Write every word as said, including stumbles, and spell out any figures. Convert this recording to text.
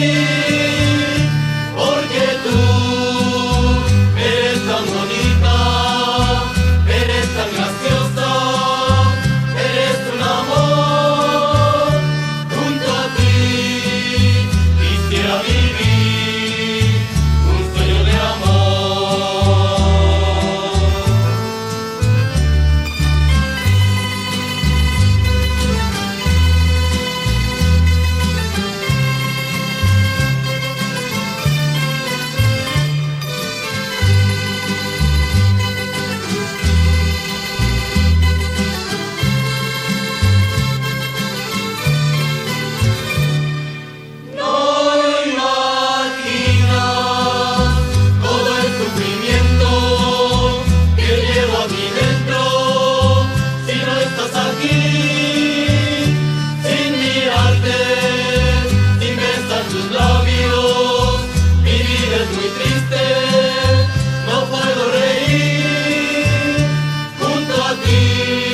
porque tú eres tan bonita, eres tan graciosa, eres un amor. Junto a ti quisiera vivir un sueño de amor. No imaginas todo el sufrimiento que llevo aquí dentro si no estás aquí, sin mirarte, sin besar tus labios. Mi vida es muy triste, no puedo reír junto a ti.